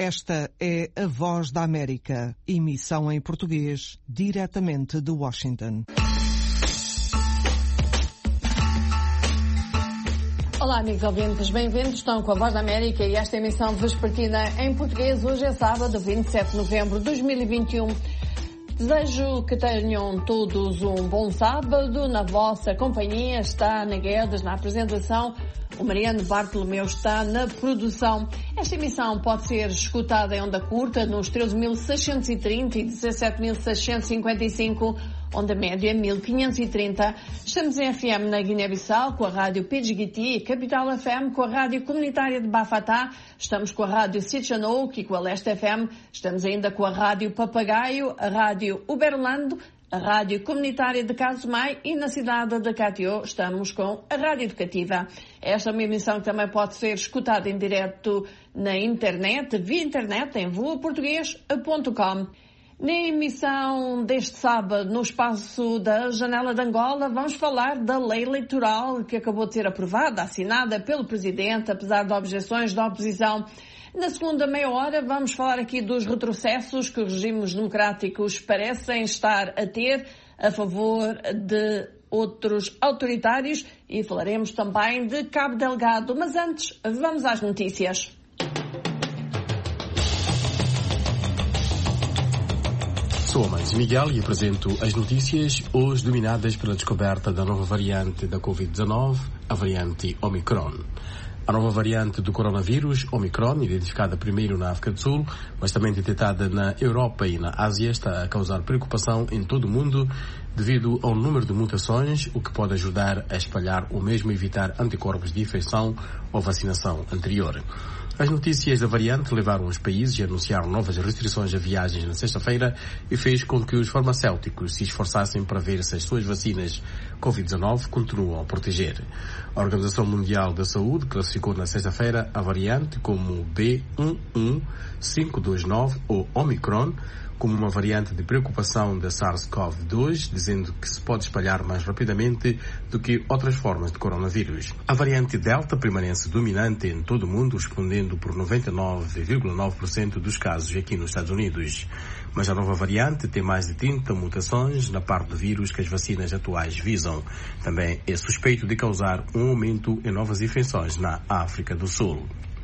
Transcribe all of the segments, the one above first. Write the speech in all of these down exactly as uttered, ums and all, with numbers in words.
Esta é a Voz da América, emissão em português, diretamente de Washington. Olá, amigos ouvintes, bem-vindos. Estão com a Voz da América e esta emissão vespertina em português. Hoje é sábado, vinte e sete de novembro de dois mil e vinte e um. Desejo que tenham todos um bom sábado. Na vossa companhia está Ana Guedes na apresentação. O Mariano Bartolomeu está na produção. Esta emissão pode ser escutada em onda curta nos treze mil seiscentos e trinta e dezassete mil seiscentos e cinquenta e cinco, onda média mil quinhentos e trinta. Estamos em F M na Guiné-Bissau com a rádio Pidgiti, Capital F M com a rádio comunitária de Bafatá. Estamos com a rádio Sitchanouk e com a Leste F M. Estamos ainda com a rádio Papagaio, a rádio Uberlando, a rádio comunitária de Casumai e na cidade de Catió estamos com a rádio educativa. Esta é uma emissão que também pode ser escutada em direto na internet, via internet em voa português ponto com. Na emissão deste sábado, no espaço da Janela de Angola, vamos falar da lei eleitoral que acabou de ser aprovada, assinada pelo Presidente, apesar de objeções da oposição. Na segunda meia hora vamos falar aqui dos retrocessos que os regimes democráticos parecem estar a ter a favor de outros autoritários e falaremos também de Cabo Delgado. Mas antes, vamos às notícias. Sou Amantes Miguel e apresento as notícias hoje dominadas pela descoberta da nova variante da covid dezanove, a variante Omicron. A nova variante do coronavírus, Omicron, identificada primeiro na África do Sul, mas também detectada na Europa e na Ásia, está a causar preocupação em todo o mundo devido ao número de mutações, o que pode ajudar a espalhar ou mesmo evitar anticorpos de infecção ou vacinação anterior. As notícias da variante levaram os países a anunciar novas restrições a viagens na sexta-feira e fez com que os farmacêuticos se esforçassem para ver se as suas vacinas covid dezanove continuam a proteger. A Organização Mundial da Saúde classificou na sexta-feira a variante como B um um cinco dois nove ou Omicron como uma variante de preocupação da SARS-CoV dois, dizendo que se pode espalhar mais rapidamente do que outras formas de coronavírus. A variante Delta permanece dominante em todo o mundo, respondendo por noventa e nove vírgula nove por cento dos casos aqui nos Estados Unidos. Mas a nova variante tem mais de trinta mutações na parte do vírus que as vacinas atuais visam. Também é suspeito de causar um aumento em novas infecções na África do Sul.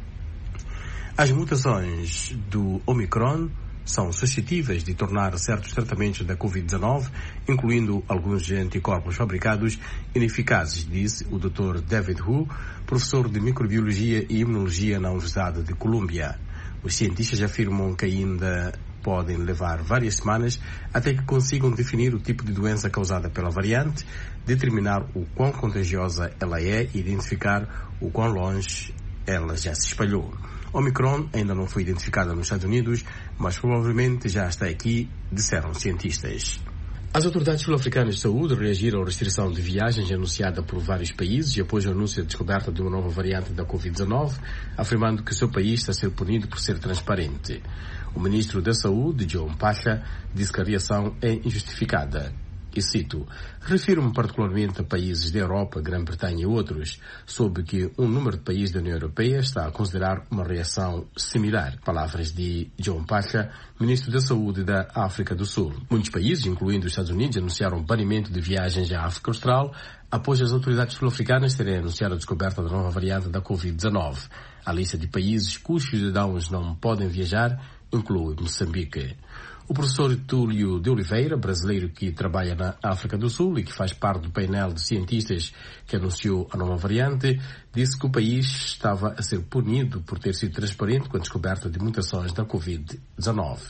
As mutações do Omicron são suscetíveis de tornar certos tratamentos da covid dezanove, incluindo alguns de anticorpos fabricados, ineficazes, disse o doutor David Hu, professor de microbiologia e imunologia na Universidade de Colômbia. Os cientistas afirmam que ainda podem levar várias semanas até que consigam definir o tipo de doença causada pela variante, determinar o quão contagiosa ela é e identificar o quão longe ela já se espalhou. Omicron ainda não foi identificada nos Estados Unidos, mas provavelmente já está aqui, disseram cientistas. As autoridades sul-africanas de saúde reagiram à restrição de viagens anunciada por vários países após o anúncio da descoberta de uma nova variante da covid dezanove, afirmando que o seu país está a ser punido por ser transparente. O ministro da Saúde, John Pacha, disse que a reação é injustificada. E cito, refiro-me particularmente a países da Europa, Grã-Bretanha e outros, soube que um número de países da União Europeia está a considerar uma reação similar. Palavras de John Pacha, ministro da Saúde da África do Sul. Muitos países, incluindo os Estados Unidos, anunciaram banimento de viagens à África Austral após as autoridades sul-africanas terem anunciado a descoberta da nova variante da covid dezanove. A lista de países cujos cidadãos não podem viajar inclui Moçambique. O professor Túlio de Oliveira, brasileiro que trabalha na África do Sul e que faz parte do painel de cientistas que anunciou a nova variante, disse que o país estava a ser punido por ter sido transparente com a descoberta de mutações da covid dezanove.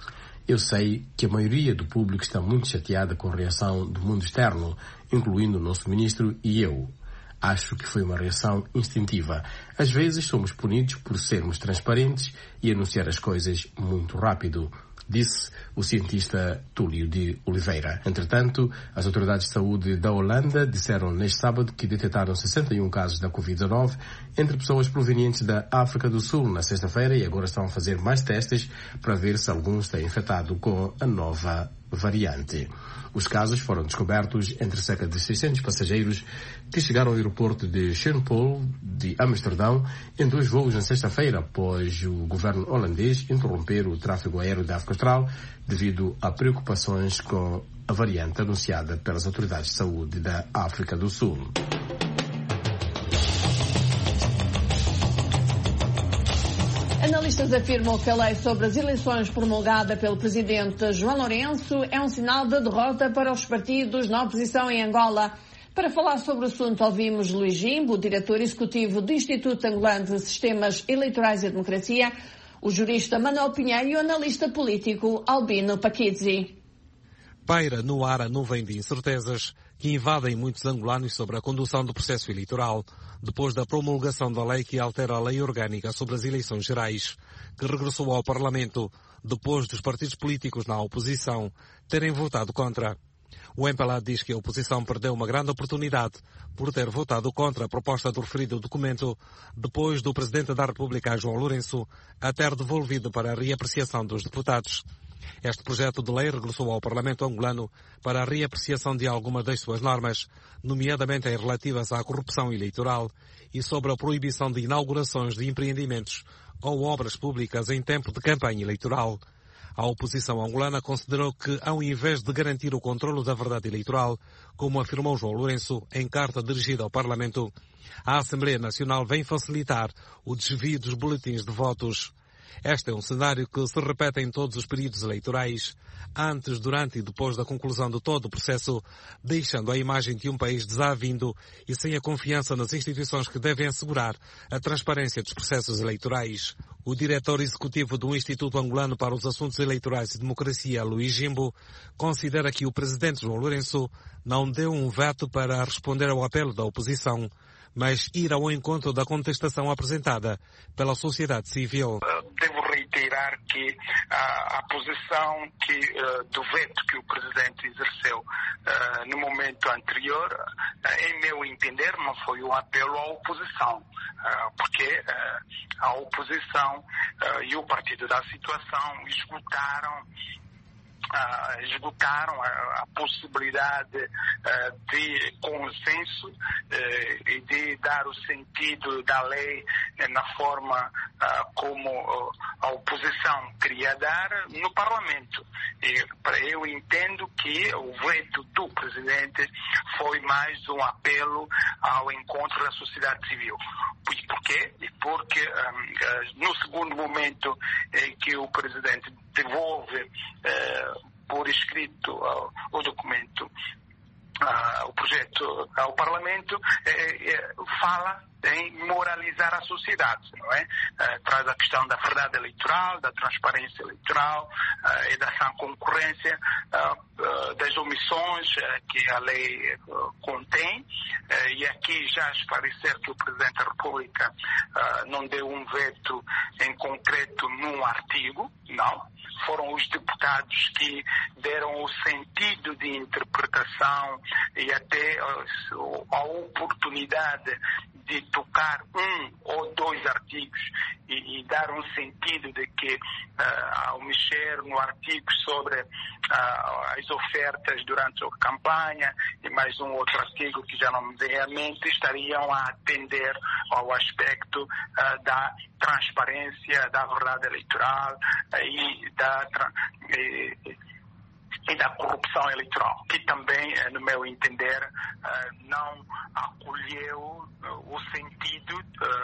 Eu sei que a maioria do público está muito chateada com a reação do mundo externo, incluindo o nosso ministro e eu. Acho que foi uma reação instintiva. Às vezes somos punidos por sermos transparentes e anunciar as coisas muito rápido, disse o cientista Túlio de Oliveira. Entretanto, as autoridades de saúde da Holanda disseram neste sábado que detectaram sessenta e um casos da covid dezanove entre pessoas provenientes da África do Sul na sexta-feira e agora estão a fazer mais testes para ver se alguns têm infectado com a nova variante. Os casos foram descobertos entre cerca de seiscentos passageiros que chegaram ao aeroporto de Schiphol de Amsterdão em dois voos na sexta-feira, após o governo holandês interromper o tráfego aéreo da África Austral devido a preocupações com a variante anunciada pelas autoridades de saúde da África do Sul. Analistas afirmam que a lei sobre as eleições promulgada pelo presidente João Lourenço é um sinal de derrota para os partidos na oposição em Angola. Para falar sobre o assunto, ouvimos Luís Jimbo, diretor executivo do Instituto Angolano de Sistemas Eleitorais e Democracia, o jurista Manuel Pinheiro e o analista político Albino Paquizzi. Paira no ar a nuvem de incertezas que invadem muitos angolanos sobre a condução do processo eleitoral, depois da promulgação da lei que altera a lei orgânica sobre as eleições gerais, que regressou ao Parlamento depois dos partidos políticos na oposição terem votado contra. O M P L A diz que a oposição perdeu uma grande oportunidade por ter votado contra a proposta do referido documento, depois do Presidente da República, João Lourenço, a ter devolvido para a reapreciação dos deputados. Este projeto de lei regressou ao Parlamento angolano para a reapreciação de algumas das suas normas, nomeadamente as relativas à corrupção eleitoral e sobre a proibição de inaugurações de empreendimentos ou obras públicas em tempo de campanha eleitoral. A oposição angolana considerou que, ao invés de garantir o controlo da verdade eleitoral, como afirmou João Lourenço em carta dirigida ao Parlamento, a Assembleia Nacional vem facilitar o desvio dos boletins de votos. Este é um cenário que se repete em todos os períodos eleitorais, antes, durante e depois da conclusão de todo o processo, deixando a imagem de um país desavindo e sem a confiança nas instituições que devem assegurar a transparência dos processos eleitorais. O diretor executivo do Instituto Angolano para os Assuntos Eleitorais e Democracia, Luís Jimbo, considera que o presidente João Lourenço não deu um veto para responder ao apelo da oposição, mas ir ao encontro da contestação apresentada pela sociedade civil. Devo reiterar que a, a posição que, uh, do veto que o Presidente exerceu uh, no momento anterior, uh, em meu entender, não foi um apelo à oposição, uh, porque uh, a oposição uh, e o Partido da Situação esgotaram Uh, esgotaram a, a possibilidade uh, de consenso uh, e de dar o sentido da lei uh, na forma uh, como uh, a oposição queria dar no Parlamento. E, eu entendo que o veto do Presidente foi mais um apelo ao encontro da sociedade civil. Por quê? Porque um, no segundo momento em que o Presidente devolve uh, por escrito uh, o documento, uh, o projeto ao Parlamento, eh, eh, fala em moralizar a sociedade, não é? Uh, traz a questão da verdade eleitoral, da transparência eleitoral uh, e da sã concorrência, uh, uh, das omissões uh, que a lei uh, contém, uh, e aqui já esclarecer que o Presidente da República uh, não deu um veto em concreto num artigo, não. Foram os deputados que deram o sentido de interpretação e até uh, a oportunidade de tocar um ou dois artigos e, e dar um sentido de que, uh, ao mexer no artigo sobre uh, as ofertas durante a campanha e mais um outro artigo que já não me vem à mente, estariam a atender ao aspecto uh, da transparência, da verdade eleitoral uh, e da e, e da corrupção eleitoral, que também, no meu entender, não acolheu o sentido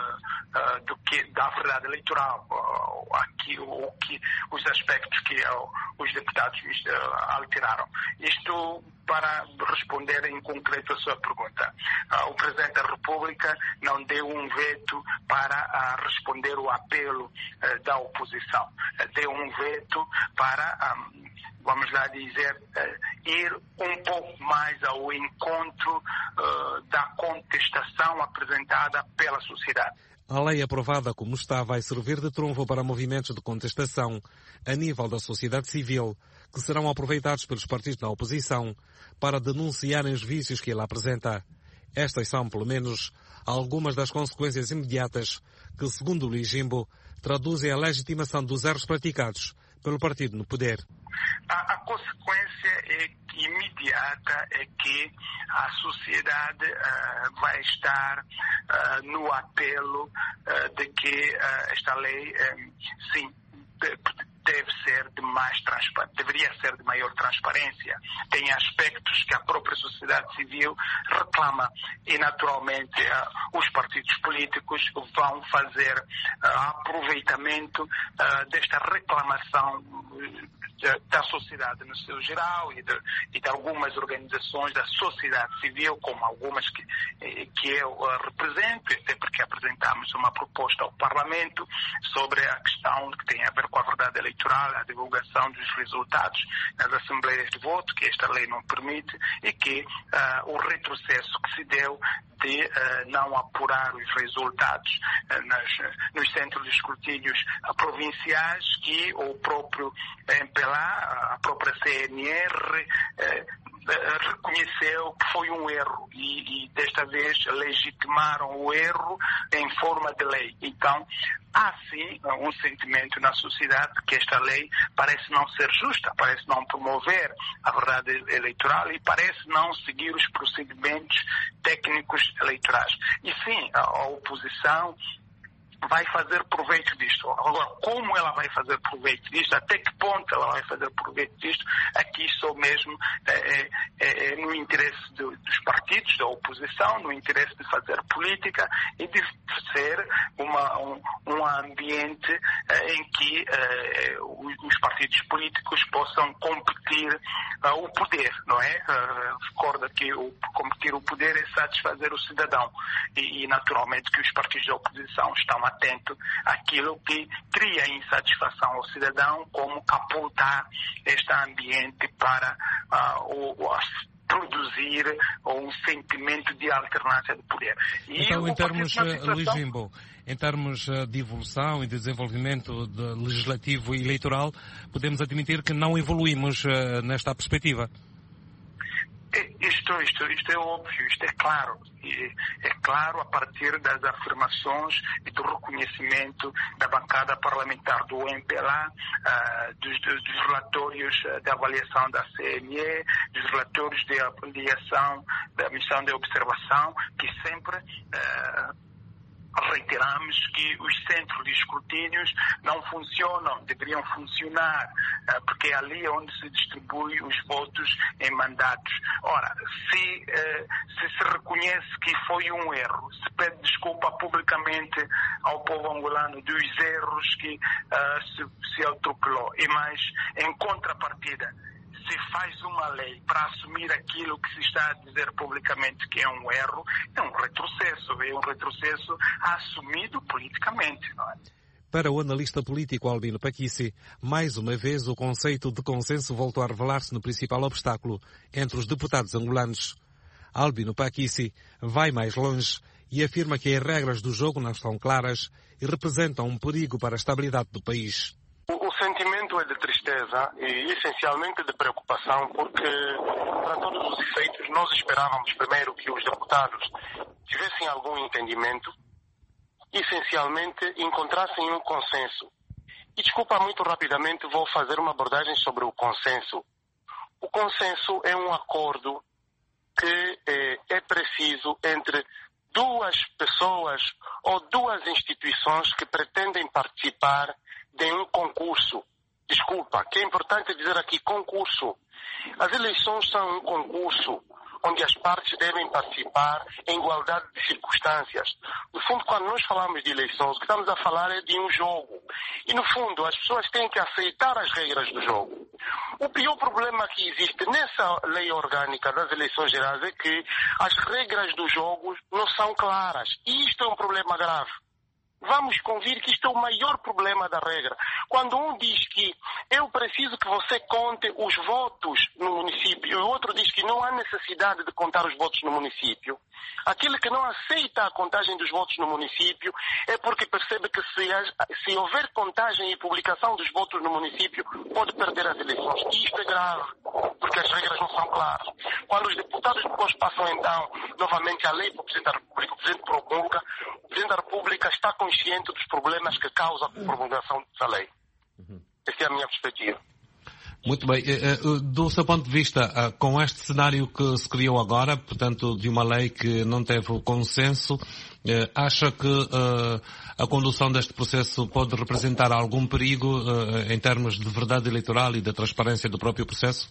do que, da verdade eleitoral, aqui, o que, os aspectos que os deputados alteraram. Isto para responder em concreto a sua pergunta. O Presidente da República não deu um veto para responder o apelo da oposição. Deu um veto para, vamos lá dizer, uh, ir um pouco mais ao encontro uh, da contestação apresentada pela sociedade. A lei aprovada como está vai servir de trunfo para movimentos de contestação a nível da sociedade civil, que serão aproveitados pelos partidos da oposição para denunciarem os vícios que ela apresenta. Estas são, pelo menos, algumas das consequências imediatas que, segundo Luís Jimbo, traduzem a legitimação dos erros praticados pelo partido no poder. A, a consequência é imediata é que a sociedade uh, vai estar uh, no apelo uh, de que uh, esta lei, um, sim, deve ser de mais transparência, deveria ser de maior transparência. Tem aspectos que a própria sociedade civil reclama e, naturalmente, uh, os partidos políticos vão fazer uh, aproveitamento uh, desta reclamação uh, da sociedade no seu geral e de, e de algumas organizações da sociedade civil, como algumas que, que eu uh, represento, até porque apresentamos uma proposta ao Parlamento sobre a questão que tem a ver com a verdade eleitoral, a divulgação dos resultados nas assembleias de voto, que esta lei não permite, e que uh, o retrocesso que se deu de uh, não apurar os resultados uh, nas, nos centros de escrutínios uh, provinciais, que o próprio M P L A, a própria C N R, uh, reconheceu que foi um erro e, e desta vez legitimaram o erro em forma de lei. Então, há sim um sentimento na sociedade que esta lei parece não ser justa, parece não promover a verdade eleitoral e parece não seguir os procedimentos técnicos eleitorais. E sim, a oposição vai fazer proveito disto. Agora, como ela vai fazer proveito disto, até que ponto ela vai fazer proveito disto, aqui só mesmo é, é, é no interesse do, dos partidos, da oposição, no interesse de fazer política e de ser uma, um, um ambiente é, em que é, os partidos políticos possam competir é, o poder, não é? É, recorda que o, competir o poder é satisfazer o cidadão e, e naturalmente que os partidos da oposição estão atento àquilo que cria insatisfação ao cidadão, como capultar este ambiente para uh, o, o, produzir um sentimento de alternância de poder. E então, em termos, situação... Luís Jimbo, em termos de evolução e de desenvolvimento de legislativo e eleitoral, podemos admitir que não evoluímos uh, nesta perspectiva. Isto, isto, isto é óbvio, isto é claro. E é claro a partir das afirmações e do reconhecimento da bancada parlamentar do M P L A, uh, dos, dos, dos relatórios de avaliação da C N E, dos relatórios de avaliação da missão de observação, que sempre uh, reiteramos que os centros de escrutínios não funcionam, deveriam funcionar, porque é ali onde se distribui os votos em mandatos. Ora, se, se se reconhece que foi um erro, se pede desculpa publicamente ao povo angolano dos erros que uh, se, se atropelou, e mais, em contrapartida, se faz uma lei para assumir aquilo que se está a dizer publicamente que é um erro, é um retrocesso, é um retrocesso assumido politicamente, não é? Para o analista político Albino Paquici, mais uma vez o conceito de consenso voltou a revelar-se no principal obstáculo entre os deputados angolanos. Albino Paquici vai mais longe e afirma que as regras do jogo não estão claras e representam um perigo para a estabilidade do país. O sentimento é de tristeza e essencialmente de preocupação, porque para todos os efeitos nós esperávamos primeiro que os deputados tivessem algum entendimento, essencialmente encontrassem um consenso. E desculpa, muito rapidamente vou fazer uma abordagem sobre o consenso. O consenso é um acordo que é, é preciso entre duas pessoas ou duas instituições que pretendem participar de um concurso. Desculpa, que é importante dizer aqui concurso. As eleições são um concurso onde as partes devem participar em igualdade de circunstâncias. No fundo, quando nós falamos de eleições, o que estamos a falar é de um jogo. E, no fundo, as pessoas têm que aceitar as regras do jogo. O pior problema que existe nessa lei orgânica das eleições gerais é que as regras do jogo não são claras. E isto é um problema grave. Vamos convir que isto é o maior problema da regra. Quando um diz que eu preciso que você conte os votos no município e o outro diz que não há necessidade de contar os votos no município, aquele que não aceita a contagem dos votos no município é porque percebe que se, se houver contagem e publicação dos votos no município, pode perder as eleições. E isto é grave, porque as regras não são claras. Quando os deputados depois passam, então, novamente a lei para o Presidente da República, o Presidente promulga, o Presidente da República está consciente dos problemas que causa a promulgação dessa lei. Uhum. Essa é a minha perspectiva. Muito bem. Do seu ponto de vista, com este cenário que se criou agora, portanto, de uma lei que não teve o consenso, acha que a condução deste processo pode representar algum perigo em termos de verdade eleitoral e da transparência do próprio processo?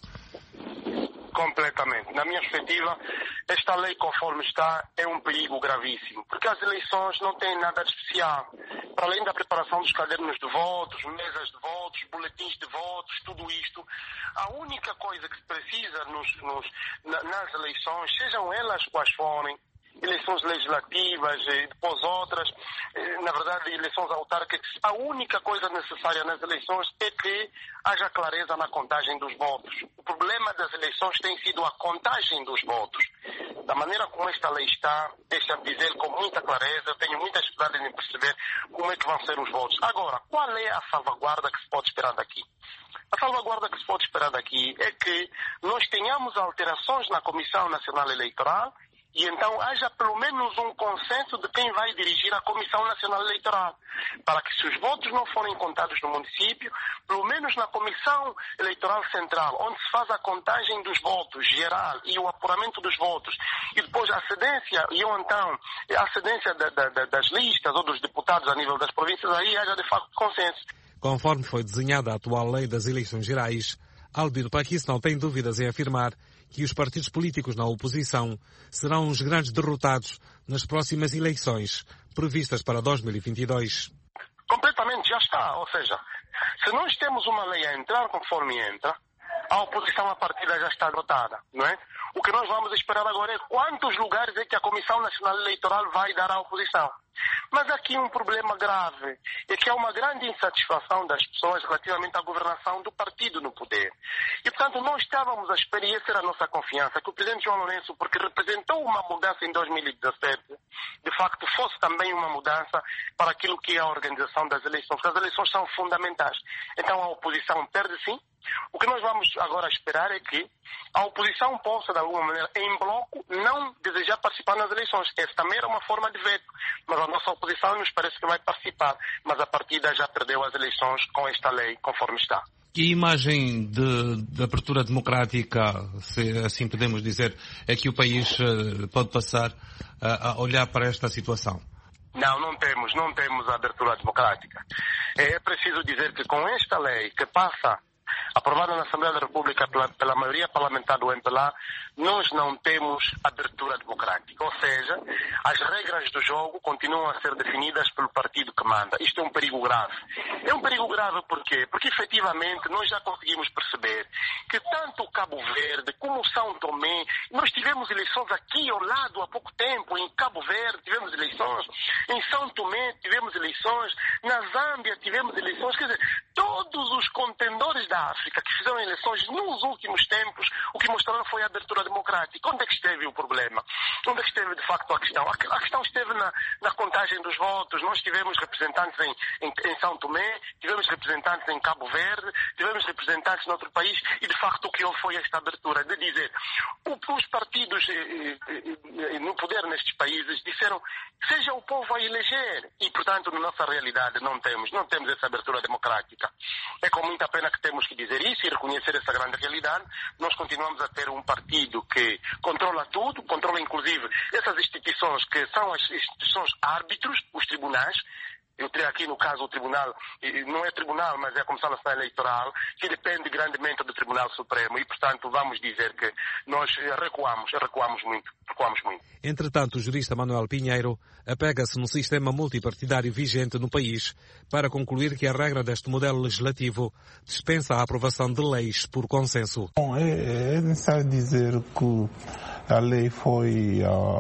Completamente. Na minha perspectiva, esta lei, conforme está, é um perigo gravíssimo, porque as eleições não têm nada de especial. Para além da preparação dos cadernos de votos, mesas de votos, boletins de votos, tudo isto, a única coisa que se precisa nos, nos, nas eleições, sejam elas quais forem, eleições legislativas, depois outras, na verdade, eleições autárquicas, a única coisa necessária nas eleições é que haja clareza na contagem dos votos. O problema das eleições tem sido a contagem dos votos. Da maneira como esta lei está, deixa-me dizer com muita clareza, eu tenho muita dificuldade em perceber como é que vão ser os votos. Agora, qual é a salvaguarda que se pode esperar daqui? A salvaguarda que se pode esperar daqui é que nós tenhamos alterações na Comissão Nacional Eleitoral e então haja pelo menos um consenso de quem vai dirigir a Comissão Nacional Eleitoral, para que se os votos não forem contados no município, pelo menos na Comissão Eleitoral Central, onde se faz a contagem dos votos geral e o apuramento dos votos, e depois a cedência, e ou então a cedência da, da, das listas ou dos deputados a nível das províncias, aí haja de facto consenso. Conforme foi desenhada a atual lei das eleições gerais, Albino Paquis não tem dúvidas em afirmar que os partidos políticos na oposição serão os grandes derrotados nas próximas eleições, previstas para dois mil e vinte e dois. Completamente, já está. Ou seja, se nós temos uma lei a entrar conforme entra, a oposição à partida já está derrotada, não é? O que nós vamos esperar agora é quantos lugares é que a Comissão Nacional Eleitoral vai dar à oposição. Mas aqui um problema grave é que há uma grande insatisfação das pessoas relativamente à governação do partido no poder. E, portanto, nós estávamos a esperar, e essa era a nossa confiança, que o presidente João Lourenço, porque representou uma mudança em dois mil e dezassete, de facto fosse também uma mudança para aquilo que é a organização das eleições, porque as eleições são fundamentais. Então a oposição perde sim. O que nós vamos agora esperar é que a oposição possa, de alguma maneira, em bloco, não desejar participar nas eleições. Essa também era uma forma de veto. Mas a nossa oposição nos parece que vai participar. Mas a partida já perdeu as eleições com esta lei, conforme está. Que imagem de, de abertura democrática, se assim podemos dizer, é que o país pode passar a, a olhar para esta situação? Não, não temos, não temos a abertura democrática. É preciso dizer que com esta lei que passa, aprovada na Assembleia da República pela, pela maioria parlamentar do M P L A, nós não temos abertura democrática. Ou seja, as regras do jogo continuam a ser definidas pelo partido que manda. Isto é um perigo grave. É um perigo grave por quê? Porque efetivamente nós já conseguimos perceber que tanto Cabo Verde como São Tomé, nós tivemos eleições aqui ao lado há pouco tempo, em Cabo Verde tivemos eleições, em São Tomé tivemos eleições, na Zâmbia tivemos eleições, quer dizer, todos os contendores da África que fizeram eleições nos últimos tempos, o que mostraram foi a abertura democrática. Onde é que esteve o problema? Onde é que esteve de facto a questão? A questão esteve na, na contagem dos votos. Nós tivemos representantes em, em, em São Tomé, tivemos representantes em Cabo Verde, tivemos representantes em outro país e de facto o que houve foi esta abertura de dizer, o, os partidos eh, eh, no poder nestes países disseram seja o povo a eleger e portanto na nossa realidade não temos, não temos essa abertura democrática. É com muita pena que temos que dizer isso e reconhecer essa grande realidade. Nós continuamos a ter um partido que controla tudo, controla inclusive essas instituições que são as instituições árbitros, os tribunais. Eu teria aqui no caso o tribunal, não é tribunal, mas é a Comissão Nacional Eleitoral, que depende grandemente do Tribunal Supremo e, portanto, vamos dizer que nós recuamos, recuamos muito, recuamos muito. Entretanto, o jurista Manuel Pinheiro apega-se no sistema multipartidário vigente no país para concluir que a regra deste modelo legislativo dispensa a aprovação de leis por consenso. Bom, é, é necessário dizer que a lei foi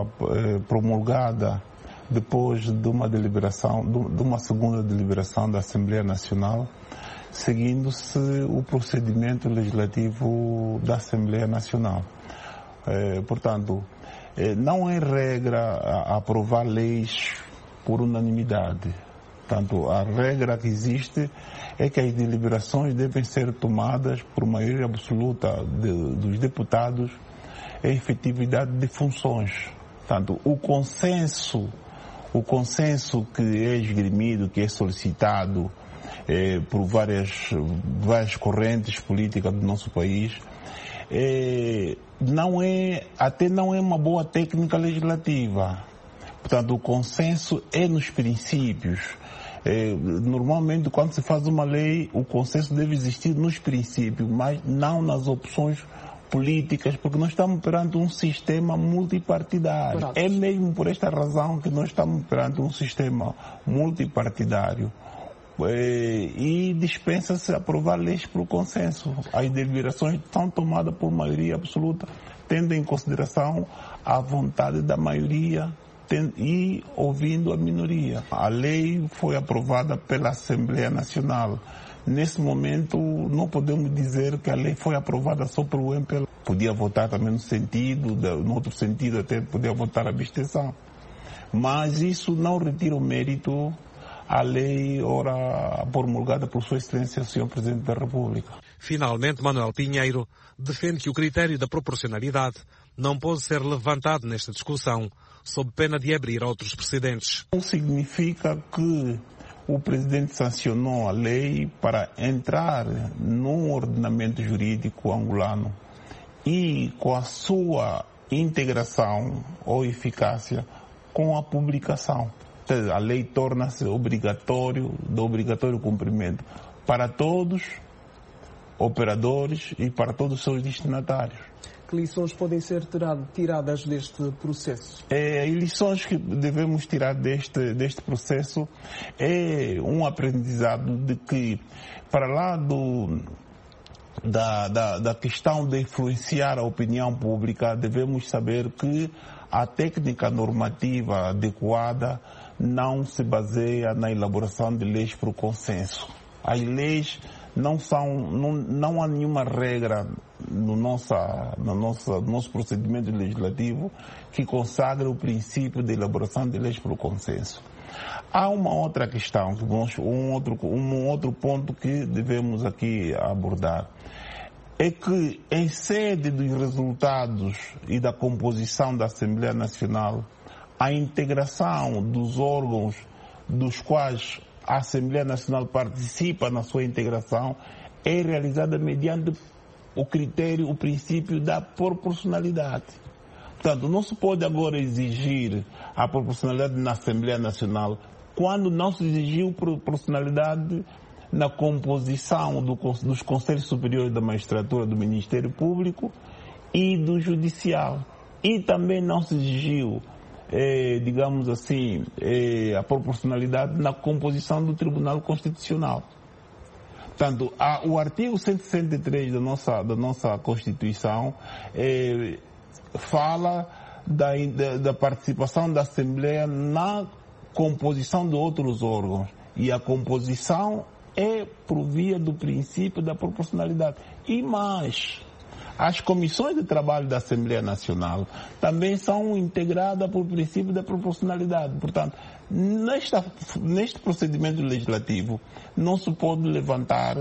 uh, promulgada depois de uma deliberação, de uma segunda deliberação da Assembleia Nacional, seguindo-se o procedimento legislativo da Assembleia Nacional. É, portanto, é, não é regra a, a aprovar leis por unanimidade. Portanto, a regra que existe é que as deliberações devem ser tomadas por maioria absoluta de, dos deputados em efetividade de funções. Portanto, o consenso O consenso que é esgrimido, que é solicitado, eh, por várias, várias correntes políticas do nosso país, eh, não é, até não é uma boa técnica legislativa. Portanto, o consenso é nos princípios. É, normalmente, quando se faz uma lei, o consenso deve existir nos princípios, mas não nas opções políticas, porque nós estamos perante um sistema multipartidário. Pronto. É mesmo por esta razão que nós estamos perante um sistema multipartidário. É, e dispensa-se aprovar leis por consenso. As deliberações são tomadas por maioria absoluta, tendo em consideração a vontade da maioria e ouvindo a minoria. A lei foi aprovada pela Assembleia Nacional. Nesse momento, não podemos dizer que a lei foi aprovada só pelo M P L. Podia votar também no sentido, no outro sentido até podia votar a abstenção. Mas isso não retira o mérito à lei ora promulgada por Sua Excelência, o senhor Presidente da República. Finalmente, Manuel Pinheiro defende que o critério da proporcionalidade não pode ser levantado nesta discussão, sob pena de abrir outros precedentes. Não significa que o Presidente sancionou a lei para entrar num ordenamento jurídico angolano e com a sua integração ou eficácia com a publicação. A lei torna-se obrigatório, de obrigatório cumprimento para todos operadores e para todos os seus destinatários. Que lições podem ser tiradas deste processo? É, as lições que devemos tirar deste, deste processo é um aprendizado de que, para lá do, da, da, da questão de influenciar a opinião pública, devemos saber que a técnica normativa adequada não se baseia na elaboração de leis por consenso. As leis não são, não, não há nenhuma regra no, nossa, no, nossa, no nosso procedimento legislativo que consagre o princípio de elaboração de leis por consenso. Há uma outra questão, um outro, um outro ponto que devemos aqui abordar. É que, em sede dos resultados e da composição da Assembleia Nacional, a integração dos órgãos dos quais a Assembleia Nacional participa na sua integração é realizada mediante o critério, o princípio da proporcionalidade. Portanto, não se pode agora exigir a proporcionalidade na Assembleia Nacional quando não se exigiu proporcionalidade na composição do, dos Conselhos Superiores da Magistratura, do Ministério Público e do Judicial. E também não se exigiu, eh, digamos assim, eh, a proporcionalidade na composição do Tribunal Constitucional. Portanto, a, o artigo cento e sessenta e três da nossa, da nossa Constituição eh, fala da, da, da participação da Assembleia na composição de outros órgãos. E a composição é por via do princípio da proporcionalidade. E mais, as comissões de trabalho da Assembleia Nacional também são integradas por princípio da proporcionalidade. Portanto, nesta, neste procedimento legislativo, não se pode levantar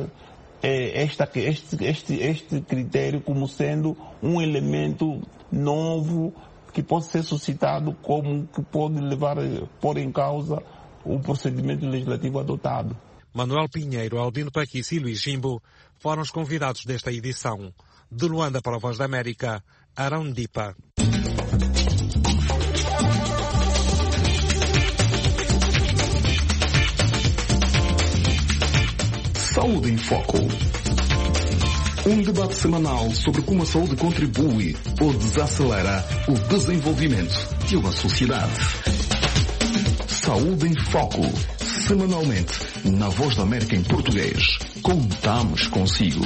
eh, esta, este, este, este critério como sendo um elemento novo que pode ser suscitado como que pode levar, pôr em causa o procedimento legislativo adotado. Manuel Pinheiro, Albino Paquice e Luís Jimbo foram os convidados desta edição. De Luanda para a Voz da América, Arão Dipa. Saúde em Foco. Um debate semanal sobre como a saúde contribui ou desacelera o desenvolvimento de uma sociedade. Saúde em Foco. Semanalmente, na Voz da América em português. Contamos consigo.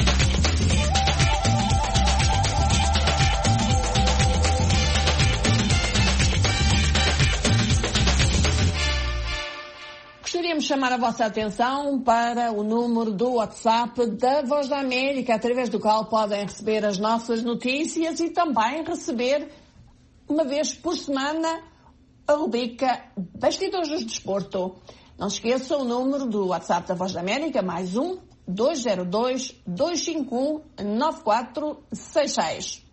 Gostaríamos de chamar a vossa atenção para o número do WhatsApp da Voz da América, através do qual podem receber as nossas notícias e também receber, uma vez por semana, a rubrica Bastidores do Desporto. Não se esqueçam o número do WhatsApp da Voz da América, mais um, dois zero dois, dois cinco um, nove quatro seis seis.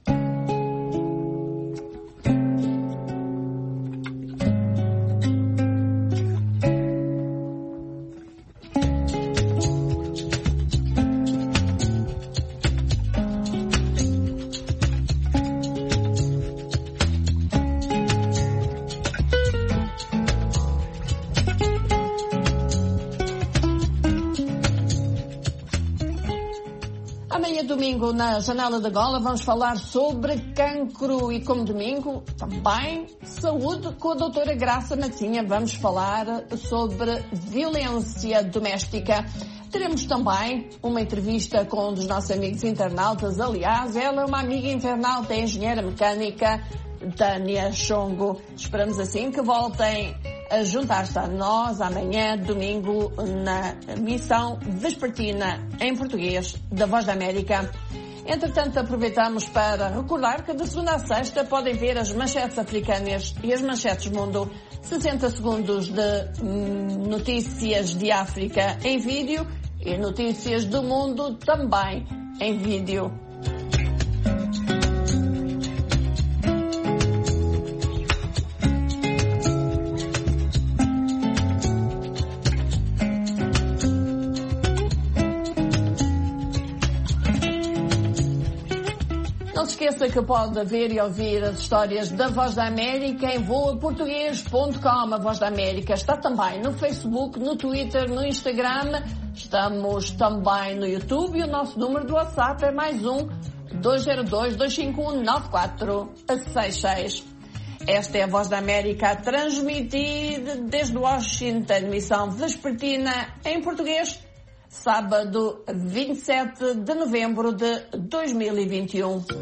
domingo, na Janela da Gola, vamos falar sobre cancro e, como domingo, também saúde com a doutora Graça Matinha. Vamos falar sobre violência doméstica. Teremos também uma entrevista com um dos nossos amigos internautas. Aliás, ela é uma amiga internauta, engenheira mecânica, Tânia Chongo. Esperamos assim que voltem a juntar-se a nós amanhã, domingo, na missão vespertina em português da Voz da América. Entretanto, aproveitamos para recordar que de segunda a sexta podem ver as manchetes africanas e as manchetes mundo, sessenta segundos de hum, notícias de África em vídeo e notícias do mundo também em vídeo. Não se esqueça que pode ver e ouvir as histórias da Voz da América em voa português ponto com. A Voz da América está também no Facebook, no Twitter, no Instagram. Estamos também no YouTube e o nosso número do WhatsApp é mais um dois zero dois, dois cinco um, nove quatro seis seis. Esta é a Voz da América a transmitir desde Washington, missão vespertina em português, sábado vinte e sete de novembro de dois mil e vinte e um.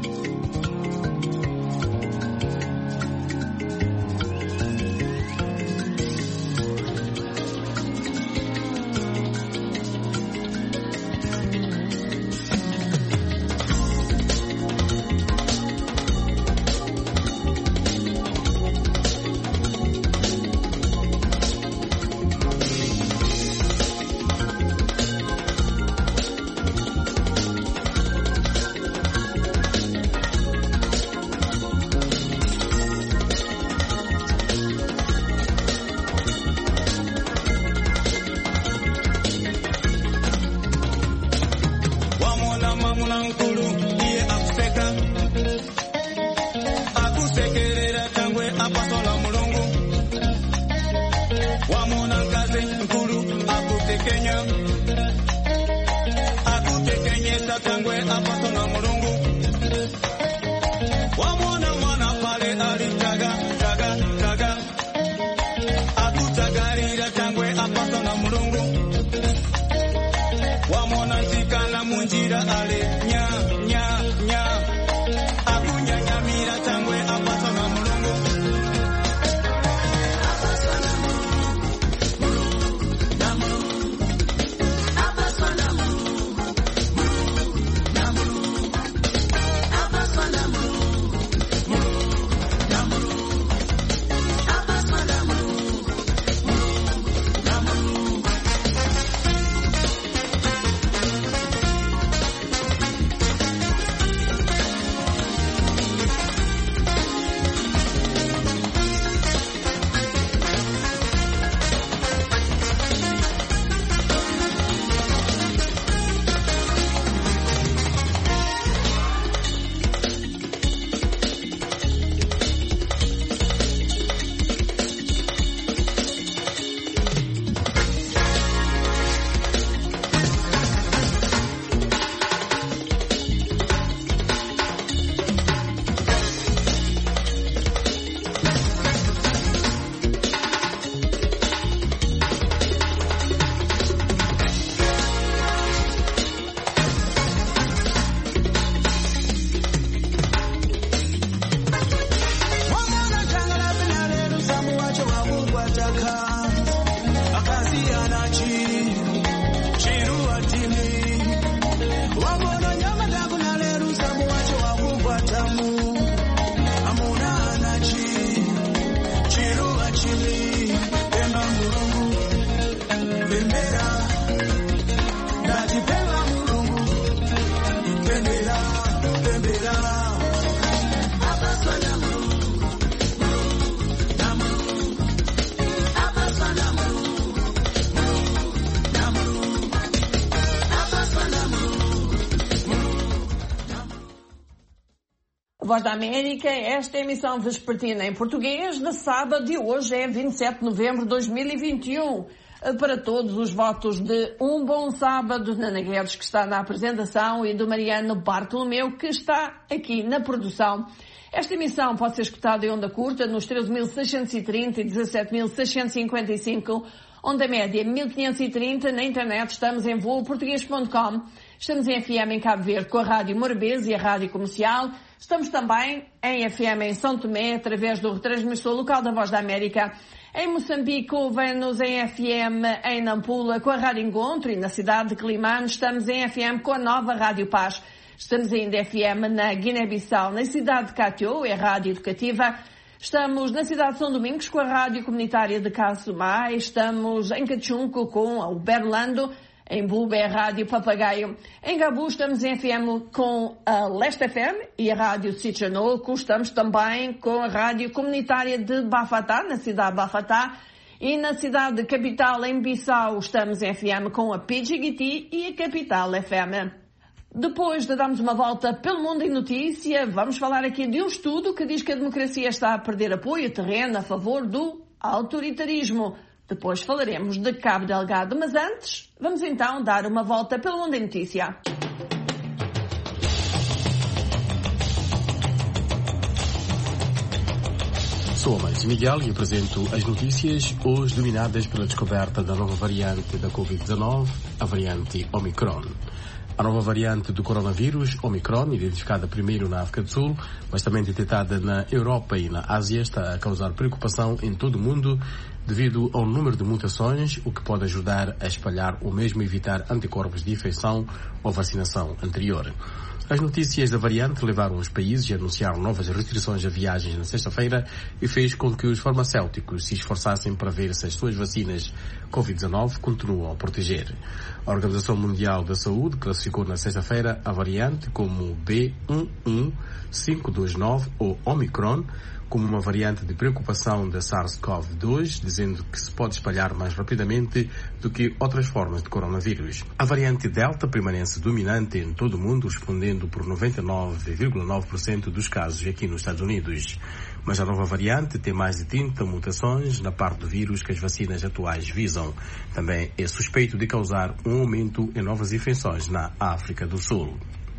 Voz da América, esta é a emissão vespertina em português de sábado e hoje é vinte e sete de novembro de dois mil e vinte e um. para todos os votos de um bom sábado de Nana Guedes, que está na apresentação, e do Mariano Bartolomeu, que está aqui na produção. Esta emissão pode ser escutada em onda curta nos treze mil seiscentos e trinta e dezassete mil seiscentos e cinquenta e cinco, onda média mil quinhentos e trinta, na internet estamos em voo português ponto com, estamos em F M em Cabo Verde com a Rádio Morabeza e a Rádio Comercial, estamos também em F M em São Tomé através do retransmissor local da Voz da América. Em Moçambique, ouvem-nos em F M em Nampula com a Rádio Encontro, e na cidade de Quelimane estamos em F M com a nova Rádio Paz. Estamos ainda em F M na Guiné-Bissau, na cidade de Catió, é a Rádio Educativa. Estamos na cidade de São Domingos com a Rádio Comunitária de Casumai. Estamos em Cachunco com o Berlando. Em Buba é a Rádio Papagaio. Em Gabu estamos em F M com a Leste F M e a Rádio Sichanoco. Estamos também com a Rádio Comunitária de Bafatá, na cidade de Bafatá. E na cidade capital, em Bissau, estamos em F M com a Pidgigiti e a Capital F M. Depois de darmos uma volta pelo mundo em notícia, vamos falar aqui de um estudo que diz que a democracia está a perder apoio terreno a favor do autoritarismo. Depois falaremos de Cabo Delgado, mas antes, vamos então dar uma volta pelo mundo em notícia. Sou Amancio Miguel e apresento as notícias hoje dominadas pela descoberta da nova variante da covid dezanove, a variante Omicron. A nova variante do coronavírus, Omicron, identificada primeiro na África do Sul, mas também detectada na Europa e na Ásia, está a causar preocupação em todo o mundo devido ao número de mutações, o que pode ajudar a espalhar ou mesmo evitar anticorpos de infecção ou vacinação anterior. As notícias da variante levaram os países a anunciar novas restrições a viagens na sexta-feira e fez com que os farmacêuticos se esforçassem para ver se as suas vacinas covid dezanove continuam a proteger. A Organização Mundial da Saúde classificou na sexta-feira a variante como B um um cinco dois nove ou Omicron como uma variante de preocupação da SARS-CoV dois, dizendo que se pode espalhar mais rapidamente do que outras formas de coronavírus. A variante Delta permanece dominante em todo o mundo, respondendo por noventa e nove vírgula nove por cento dos casos aqui nos Estados Unidos. Mas a nova variante tem mais de trinta mutações na parte do vírus que as vacinas atuais visam. Também é suspeito de causar um aumento em novas infecções na África do Sul.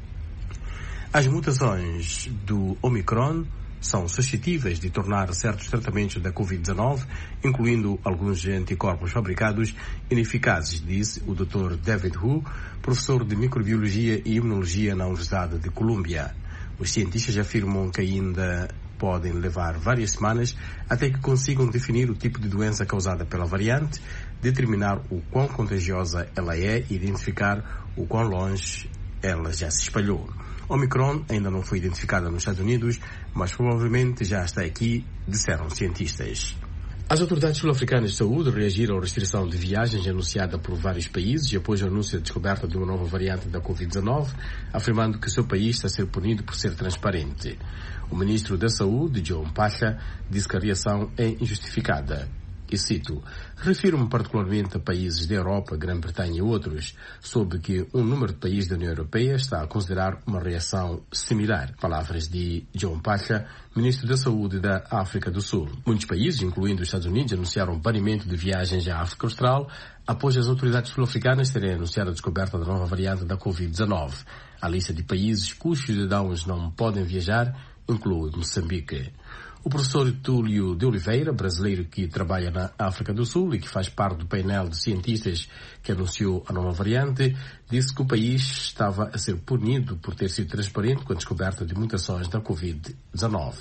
As mutações do Omicron são suscetíveis de tornar certos tratamentos da covid dezanove, incluindo alguns anticorpos fabricados, ineficazes, disse o doutor David Hu, professor de microbiologia e imunologia na Universidade de Colômbia. Os cientistas afirmam que ainda podem levar várias semanas até que consigam definir o tipo de doença causada pela variante, determinar o quão contagiosa ela é e identificar o quão longe ela já se espalhou. Omicron ainda não foi identificada nos Estados Unidos, mas provavelmente já está aqui, disseram cientistas. As autoridades sul-africanas de saúde reagiram à restrição de viagens anunciada por vários países após o anúncio da descoberta de uma nova variante da covid dezanove, afirmando que o seu país está a ser punido por ser transparente. O ministro da Saúde, John Pacha, disse que a reação é injustificada. E cito, refiro-me particularmente a países da Europa, Grã-Bretanha e outros, soube que um número de países da União Europeia está a considerar uma reação similar. Palavras de John Pacha, ministro da Saúde da África do Sul. Muitos países, incluindo os Estados Unidos, anunciaram banimento de viagens à África Austral após as autoridades sul-africanas terem anunciado a descoberta da nova variante da covid dezanove. A lista de países cujos cidadãos não podem viajar inclui Moçambique. O professor Túlio de Oliveira, brasileiro que trabalha na África do Sul e que faz parte do painel de cientistas que anunciou a nova variante, disse que o país estava a ser punido por ter sido transparente com a descoberta de mutações da covid dezanove.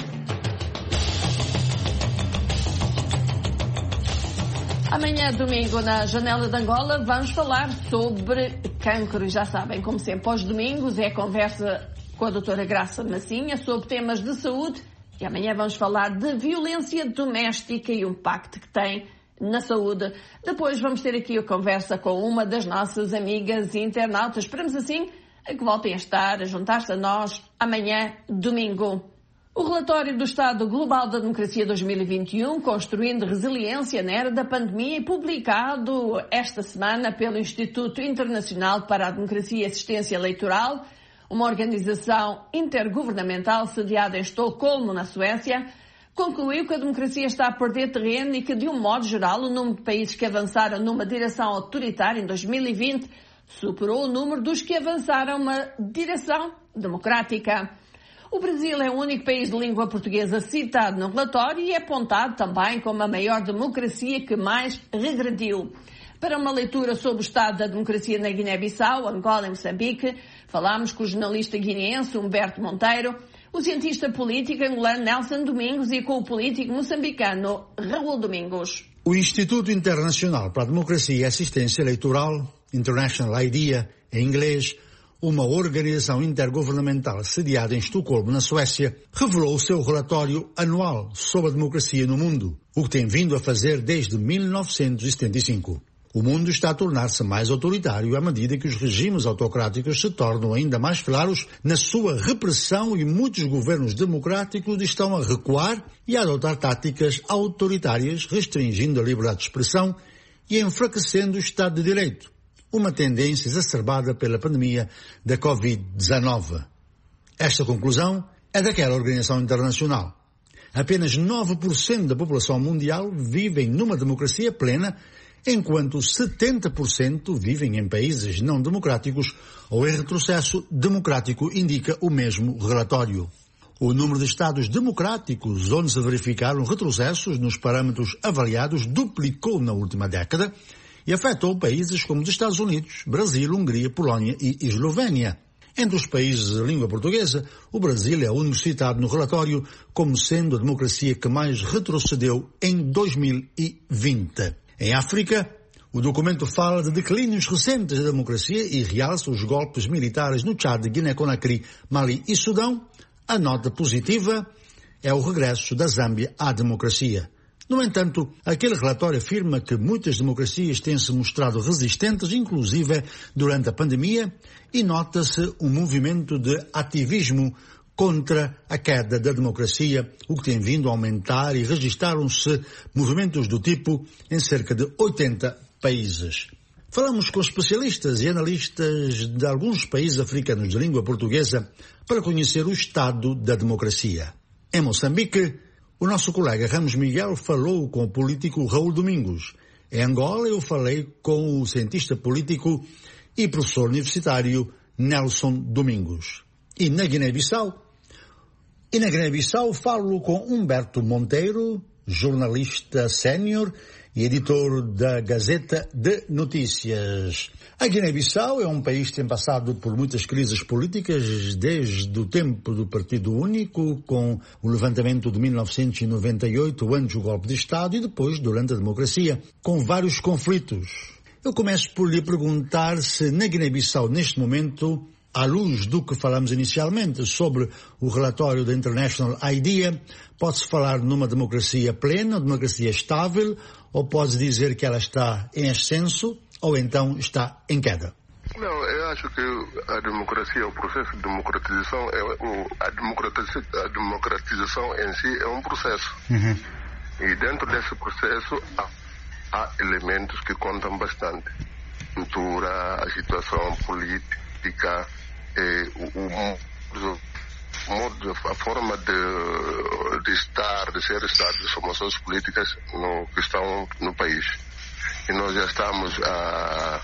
Amanhã, domingo, na Janela de Angola, vamos falar sobre cancro. Já sabem, como sempre, aos domingos é a conversa com a doutora Graça Massinha sobre temas de saúde. E amanhã vamos falar de violência doméstica e o impacto que tem na saúde. Depois vamos ter aqui a conversa com uma das nossas amigas internautas. Esperamos assim a que voltem a estar, a juntar-se a nós amanhã, domingo. O relatório do Estado Global da Democracia dois mil e vinte e um, Construindo Resiliência na Era da Pandemia, publicado esta semana pelo Instituto Internacional para a Democracia e Assistência Eleitoral, uma organização intergovernamental sediada em Estocolmo, na Suécia, concluiu que a democracia está a perder terreno e que, de um modo geral, o número de países que avançaram numa direção autoritária em dois mil e vinte superou o número dos que avançaram numa direção democrática. O Brasil é o único país de língua portuguesa citado no relatório e é apontado também como a maior democracia que mais regrediu. Para uma leitura sobre o estado da democracia na Guiné-Bissau, Angola e Moçambique, falámos com o jornalista guineense Humberto Monteiro, o cientista político angolano Nelson Domingos e com o político moçambicano Raul Domingos. O Instituto Internacional para a Democracia e Assistência Eleitoral, International IDEA em inglês, uma organização intergovernamental sediada em Estocolmo, na Suécia, revelou o seu relatório anual sobre a democracia no mundo, o que tem vindo a fazer desde mil novecentos e setenta e cinco. O mundo está a tornar-se mais autoritário à medida que os regimes autocráticos se tornam ainda mais claros na sua repressão e muitos governos democráticos estão a recuar e a adotar táticas autoritárias, restringindo a liberdade de expressão e enfraquecendo o Estado de Direito, uma tendência exacerbada pela pandemia da covid dezenove. Esta conclusão é daquela organização internacional. Apenas nove por cento da população mundial vivem numa democracia plena, enquanto setenta por cento vivem em países não democráticos ou em retrocesso democrático, indica o mesmo relatório. O número de Estados democráticos onde se verificaram retrocessos nos parâmetros avaliados duplicou na última década e afetou países como os Estados Unidos, Brasil, Hungria, Polónia e Eslovénia. Entre os países de língua portuguesa, o Brasil é o único citado no relatório como sendo a democracia que mais retrocedeu em dois mil e vinte. Em África, o documento fala de declínios recentes da democracia e realça os golpes militares no Chad, Guiné-Conakry, Mali e Sudão. A nota positiva é o regresso da Zâmbia à democracia. No entanto, aquele relatório afirma que muitas democracias têm se mostrado resistentes, inclusive durante a pandemia, e nota-se um movimento de ativismo contra a queda da democracia, o que tem vindo a aumentar, e registaram-se movimentos do tipo em cerca de oitenta países. Falamos com especialistas e analistas de alguns países africanos de língua portuguesa para conhecer o estado da democracia. Em Moçambique, o nosso colega Ramos Miguel falou com o político Raul Domingos. Em Angola, eu falei com o cientista político e professor universitário Nelson Domingos. E na Guiné-Bissau, E na Guiné-Bissau falo com Humberto Monteiro, jornalista sénior e editor da Gazeta de Notícias. A Guiné-Bissau é um país que tem passado por muitas crises políticas desde o tempo do Partido Único, com o levantamento de mil novecentos e noventa e oito, antes do golpe de Estado, e depois durante a democracia, com vários conflitos. Eu começo por lhe perguntar se na Guiné-Bissau, neste momento, à luz do que falamos inicialmente sobre o relatório da International IDEA, pode-se falar numa democracia plena, democracia estável, ou pode-se dizer que ela está em ascenso, ou então está em queda? Não, eu acho que a democracia, o processo de democratização, é, o, a, democratização a democratização em si é um processo. Uhum. E dentro desse processo há, há elementos que contam bastante. A cultura, a situação política, eh, o, o, o modo, a forma de, de estar, de ser Estado, as formações políticas no, que estão no país. E nós já estamos a,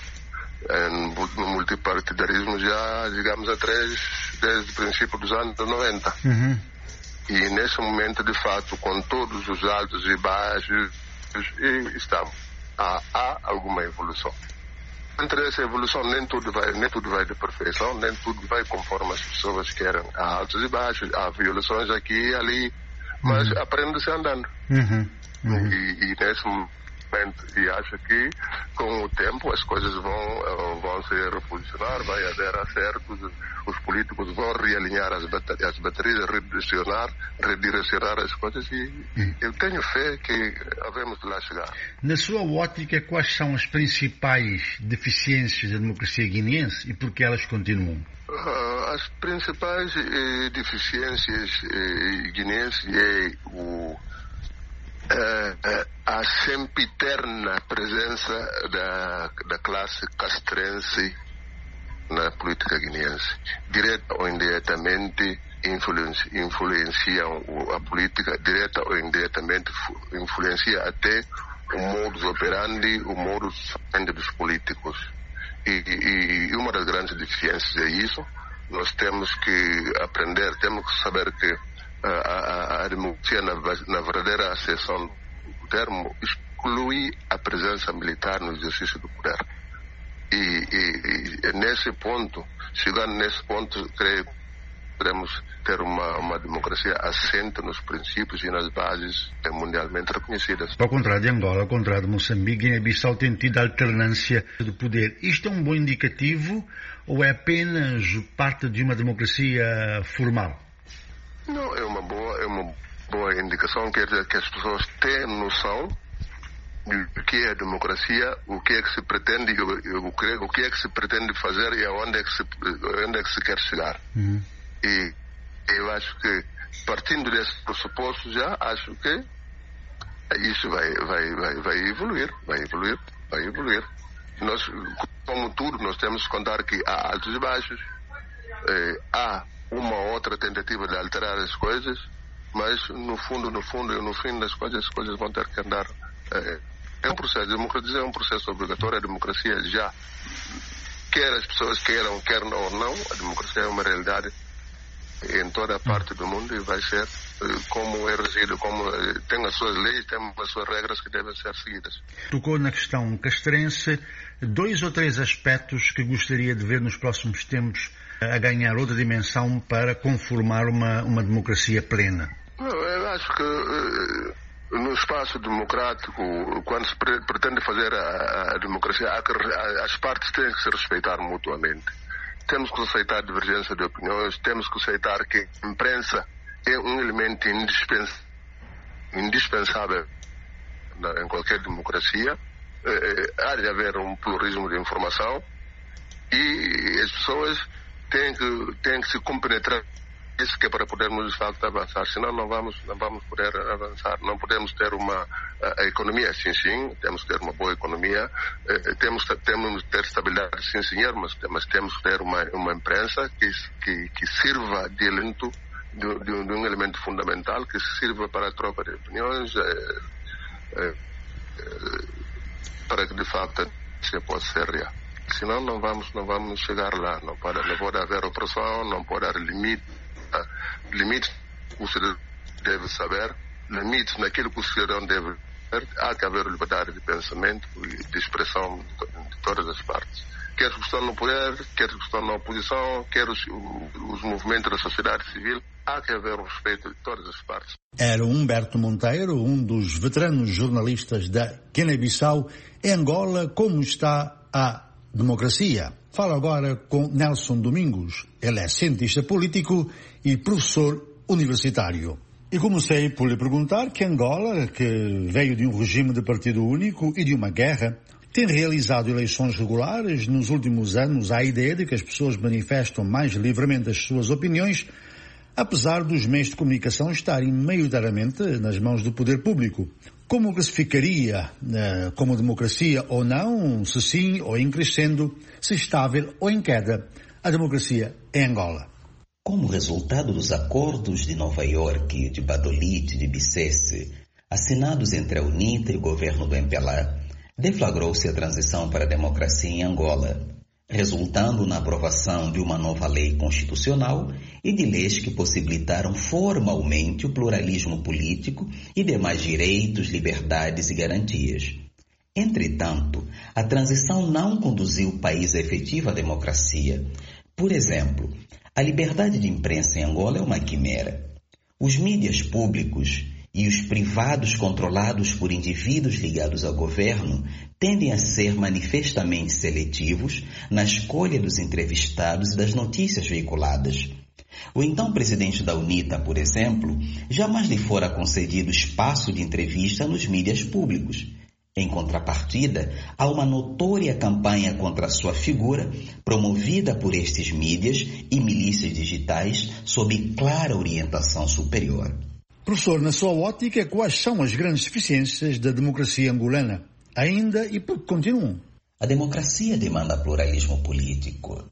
no multipartidarismo já, digamos, há três, desde o princípio dos anos noventa. Uhum. E nesse momento, de fato, com todos os altos e baixos, e estamos. Há, há alguma evolução. Entre essa evolução, nem tudo vai, nem tudo vai de perfeição, nem tudo vai conforme as pessoas querem. Há altos e baixos, há violações aqui e ali, mas uhum. aprende-se andando. Uhum. Uhum. E, e nesse momento, e acho que com o tempo as coisas vão, vão se reposicionar, vai haver acertos, os políticos vão realinhar as baterias, as baterias redirecionar, redirecionar as coisas e, e eu tenho fé que havemos de lá chegar. Na sua ótica, quais são as principais deficiências da democracia guineense e por que elas continuam? Uh, as principais eh, deficiências eh, guineenses é o Uh, uh, a sempiterna presença da, da classe castrense na política guineense, direta ou indiretamente, influenciam a política, direta ou indiretamente, influencia até o modus operandi, o modus operandi dos políticos. E, e, e uma das grandes deficiências é isso. Nós temos que aprender, temos que saber que a, a, a democracia, na, na verdadeira acessão do termo, exclui a presença militar no exercício do poder. E, e, e nesse ponto, chegando nesse ponto, creio que podemos ter uma, uma democracia assente nos princípios e nas bases mundialmente reconhecidas. Ao contrário de Angola, ao contrário de Moçambique, Guiné-Bissau tem tido alternância de poder. Isto é um bom indicativo ou é apenas parte de uma democracia formal? Não, é uma boa, é uma boa indicação, quer dizer que as pessoas têm noção o que é a democracia, o que é que se pretende, o que, o que é que se pretende fazer e aonde é que se, onde é que se quer chegar. Uhum. E eu acho que, partindo desse pressuposto já, acho que isso vai, vai, vai, vai evoluir, vai evoluir, vai evoluir. Nós, como tudo, nós temos que contar que há altos e baixos, eh, há uma ou outra tentativa de alterar as coisas, mas no fundo, no fundo e no fim das coisas, as coisas vão ter que andar. Eh, é um processo, a democracia é um processo obrigatório, a democracia já, quer as pessoas queiram, quer não ou não, a democracia é uma realidade em toda a parte do mundo e vai ser como é regido, como tem as suas leis, tem as suas regras que devem ser seguidas. Tocou na questão castrense, dois ou três aspectos que gostaria de ver nos próximos tempos a ganhar outra dimensão para conformar uma, uma democracia plena. Eu acho que no espaço democrático, quando se pretende fazer a, a democracia, as partes têm que se respeitar mutuamente. Temos que aceitar a divergência de opiniões, temos que aceitar que a imprensa é um elemento indispensável, indispensável em qualquer democracia. É, há de haver um pluralismo de informação e as pessoas têm que, têm que se compenetrar isso, que é para podermos de facto avançar, senão não vamos, não vamos poder avançar. Não podemos ter uma a, a economia, sim, sim, temos que ter uma boa economia, eh, temos, temos que ter estabilidade, sim, senhor, mas, mas temos que ter uma, uma imprensa que, que, que sirva de elemento, de, de, de um elemento fundamental, que sirva para a troca de opiniões, eh, eh, eh, para que de facto se possa ser real. Senão não vamos, não vamos chegar lá, não pode, não pode haver opressão, não pode haver limite. Limites que o cidadão deve saber, limites naquilo que o cidadão deve saber. Há que haver liberdade de pensamento e de expressão de todas as partes. Quer que estão no poder, quer que estão na oposição, quer os, os movimentos da sociedade civil, há que haver o respeito de todas as partes. Era Humberto Monteiro, um dos veteranos jornalistas da Guiné-Bissau. Em Angola, como está a democracia? Falo agora com Nelson Domingos. Ele é cientista político e professor universitário. E comecei por lhe perguntar que Angola, que veio de um regime de partido único e de uma guerra, tem realizado eleições regulares. Nos últimos anos há a ideia de que as pessoas manifestam mais livremente as suas opiniões, apesar dos meios de comunicação estarem maioritariamente nas mãos do poder público. Como classificaria uh, como democracia ou não, se sim ou em crescendo, se estável ou em queda, a democracia em Angola? Como resultado dos acordos de Nova Iorque, de Badolite e de Bicesse, assinados entre a UNITA e o governo do M P L A, deflagrou-se a transição para a democracia em Angola, resultando na aprovação de uma nova lei constitucional e de leis que possibilitaram formalmente o pluralismo político e demais direitos, liberdades e garantias. Entretanto, a transição não conduziu o país à efetiva democracia. Por exemplo, a liberdade de imprensa em Angola é uma quimera. Os mídias públicos e os privados controlados por indivíduos ligados ao governo tendem a ser manifestamente seletivos na escolha dos entrevistados e das notícias veiculadas. O então presidente da UNITA, por exemplo, jamais lhe fora concedido espaço de entrevista nos mídias públicos. Em contrapartida, há uma notória campanha contra a sua figura, promovida por estes mídias e milícias digitais sob clara orientação superior. Professor, na sua ótica, quais são as grandes deficiências da democracia angolana? Ainda e por que continuam? A democracia demanda pluralismo político.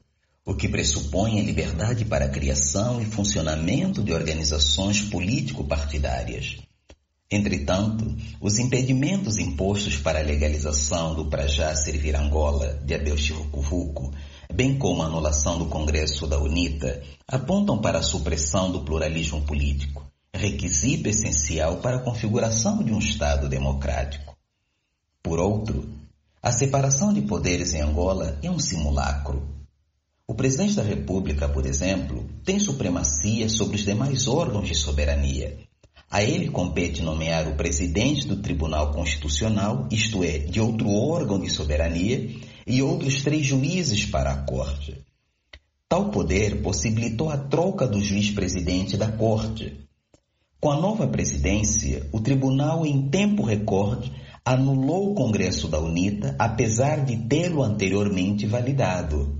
o que pressupõe a liberdade para a criação e funcionamento de organizações político-partidárias. Entretanto, os impedimentos impostos para a legalização do Pra Já Servir Angola de Abel Chivucovuco, bem como a anulação do Congresso da UNITA, apontam para a supressão do pluralismo político, requisito essencial para a configuração de um Estado democrático. Por outro, a separação de poderes em Angola é um simulacro. O presidente da República, por exemplo, tem supremacia sobre os demais órgãos de soberania. A ele compete nomear o presidente do Tribunal Constitucional, isto é, de outro órgão de soberania, e outros três juízes para a Corte. Tal poder possibilitou a troca do juiz-presidente da Corte. Com a nova presidência, o Tribunal, em tempo recorde, anulou o Congresso da UNITA, apesar de tê-lo anteriormente validado.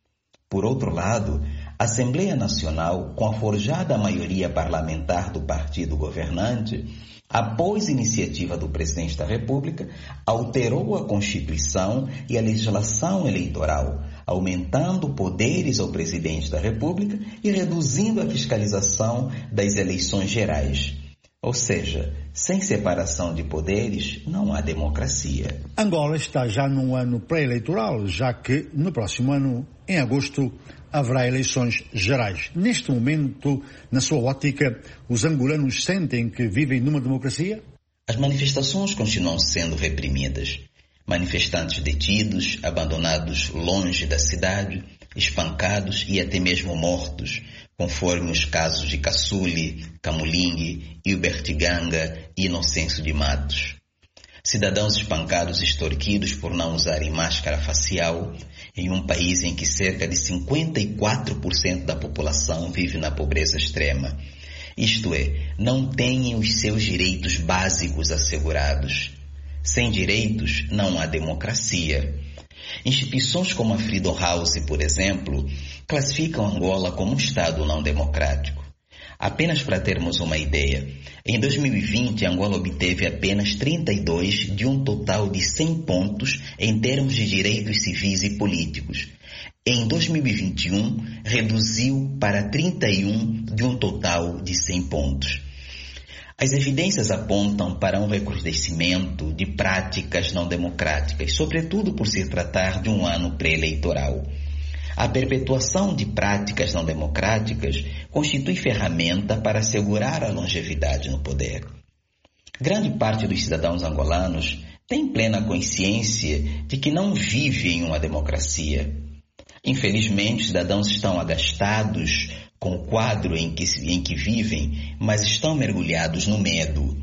Por outro lado, a Assembleia Nacional, com a forjada maioria parlamentar do partido governante, após iniciativa do presidente da República, alterou a Constituição e a legislação eleitoral, aumentando poderes ao presidente da República e reduzindo a fiscalização das eleições gerais. Ou seja, sem separação de poderes, não há democracia. Angola está já num ano pré-eleitoral, já que no próximo ano, em agosto, haverá eleições gerais. Neste momento, na sua ótica, os angolanos sentem que vivem numa democracia? As manifestações continuam sendo reprimidas. Manifestantes detidos, abandonados longe da cidade, espancados e até mesmo mortos, conforme os casos de Caçule, Camulingue, Hilbert Ganga e Inocêncio de Matos. Cidadãos espancados e extorquidos por não usarem máscara facial em um país em que cerca de cinquenta e quatro por cento da população vive na pobreza extrema. Isto é, não têm os seus direitos básicos assegurados. Sem direitos, não há democracia. Instituições como a Freedom House, por exemplo, classificam Angola como um Estado não democrático. Apenas para termos uma ideia, em dois mil e vinte, Angola obteve apenas trinta e dois de um total de cem pontos em termos de direitos civis e políticos. Em dois mil e vinte e um, reduziu para trinta e um de um total de cem pontos. As evidências apontam para um recrudescimento de práticas não democráticas, sobretudo por se tratar de um ano pré-eleitoral. A perpetuação de práticas não democráticas constitui ferramenta para assegurar a longevidade no poder. Grande parte dos cidadãos angolanos tem plena consciência de que não vive em uma democracia. Infelizmente, os cidadãos estão agastados com o quadro em que, em que vivem, mas estão mergulhados no medo.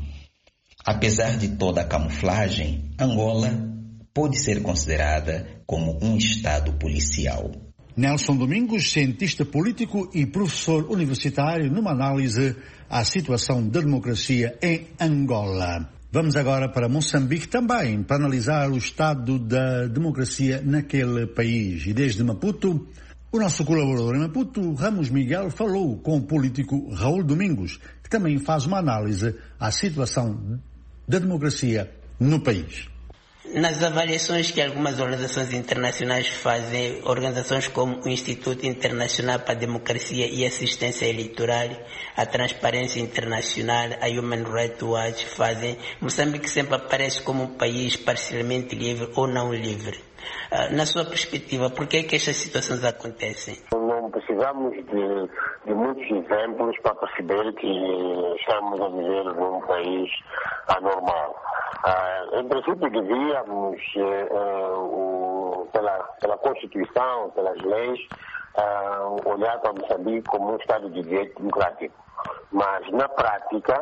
Apesar de toda a camuflagem, Angola pode ser considerada como um estado policial. Nelson Domingos, cientista político e professor universitário, numa análise à situação da democracia em Angola. Vamos agora para Moçambique também, para analisar o estado da democracia naquele país. E desde Maputo, o nosso colaborador em Maputo, Ramos Miguel, falou com o político Raul Domingos, que também faz uma análise à situação da democracia no país. Nas avaliações que algumas organizações internacionais fazem, organizações como o Instituto Internacional para a Democracia e Assistência Eleitoral, a Transparência Internacional, a Human Rights Watch fazem, Moçambique sempre aparece como um país parcialmente livre ou não livre. Na sua perspectiva, por que é que estas situações acontecem? Não precisamos de, de muitos exemplos para perceber que estamos a viver num país anormal. Uh, em princípio, devíamos, uh, uh, pela, pela Constituição, pelas leis, uh, olhar para Moçambique como um Estado de Direito democrático. Mas, na prática,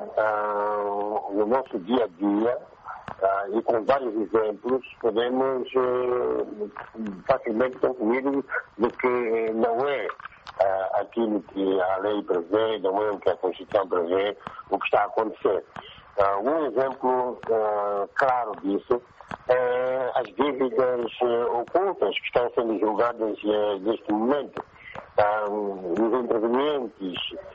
uh, no nosso dia a dia, uh, e com vários exemplos, podemos uh, facilmente concluir de que não é uh, aquilo que a lei prevê, não é o que a Constituição prevê, o que está a acontecer. Uh, um exemplo uh, claro disso é as dívidas uh, ocultas que estão sendo julgadas uh, neste momento. uh, os intervenientes,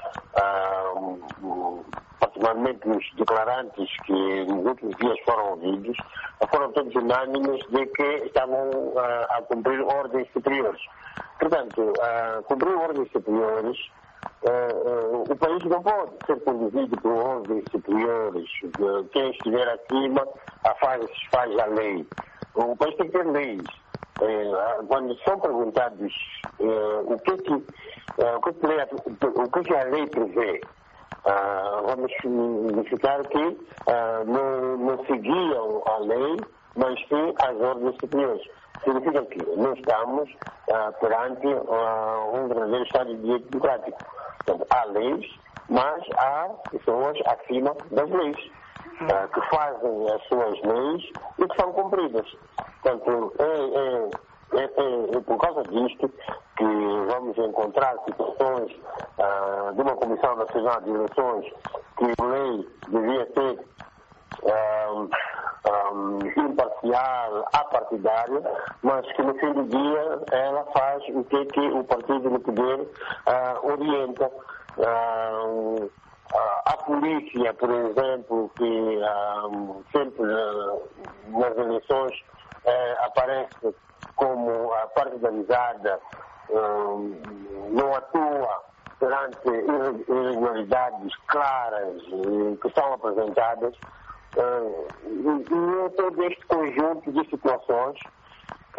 uh, particularmente os declarantes que nos últimos dias foram ouvidos, foram todos unânimes de que estavam uh, a cumprir ordens superiores. Portanto, uh, cumprir ordens superiores, uh, uh, o país não pode ser conduzido por ordens superiores. Uh, quem estiver acima faz, faz a lei. O país tem que ter leis. Uh, quando são perguntados uh, o que que, uh, o que, que, lei, o que, que a lei prevê, uh, vamos verificar que uh, não, não seguiam a lei, mas sim as ordens superiores. Significa que nós estamos uh, perante uh, um verdadeiro Estado de Direito Democrático. Portanto, há leis, mas há pessoas acima das leis, uh, que fazem as suas leis e que são cumpridas. Portanto, é, é, é, é, é por causa disto que vamos encontrar situações uh, de uma Comissão Nacional de Eleições que a lei devia ser Um, um, imparcial, apartidária, mas que no fim do dia ela faz o que, que o partido no poder uh, orienta. Uh, a polícia, por exemplo, que uh, sempre uh, nas eleições uh, aparece como a partidarizada, uh, não atua perante irregularidades claras uh, que são apresentadas. Uh, e é todo este conjunto de situações que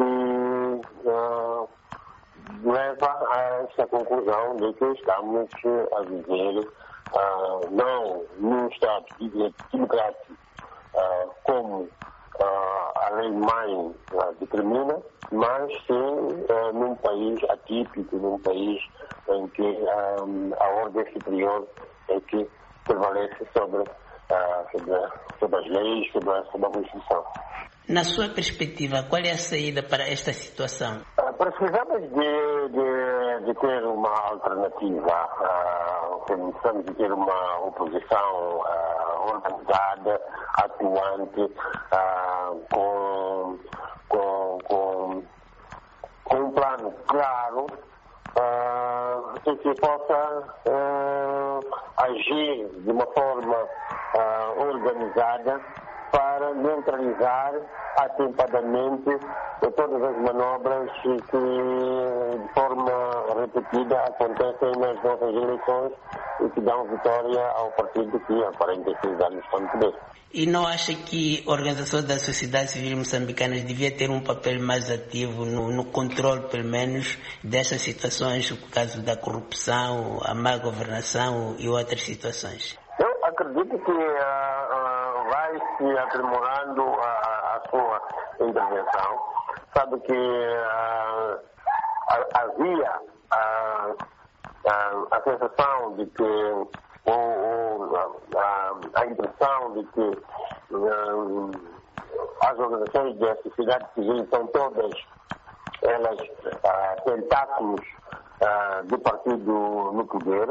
uh, leva a esta conclusão de que estamos a viver uh, não num Estado democrático uh, como uh, a lei-mãe uh, determina, mas sim uh, num país atípico, num país em que um, a ordem superior é que prevalece sobre Uh, sobre, sobre as leis, sobre a, sobre a Constituição. Na sua perspectiva, qual é a saída para esta situação? Uh, precisamos de, de, de ter uma alternativa, uh, precisamos de ter uma oposição uh, organizada, atuante, uh, com, com, com, com um plano claro, Uh, e que possa uh, agir de uma forma uh, organizada para neutralizar atempadamente todas as manobras que de forma repetida acontecem nas nossas eleições e que dão vitória ao partido que há quarenta e seis anos está no poder. E não acha que a Organização da Sociedade Civil Moçambicana devia ter um papel mais ativo no, no controle, pelo menos, destas situações, o caso da corrupção, a má governação e outras situações? Eu acredito que uh, uh, vai se aprimorando a, a sua intervenção. Sabe que uh, havia uh, uh, a sensação de que ou, ou a, a impressão de que um, as organizações da sociedade civil são todas elas uh, tentáculos uh, do partido no poder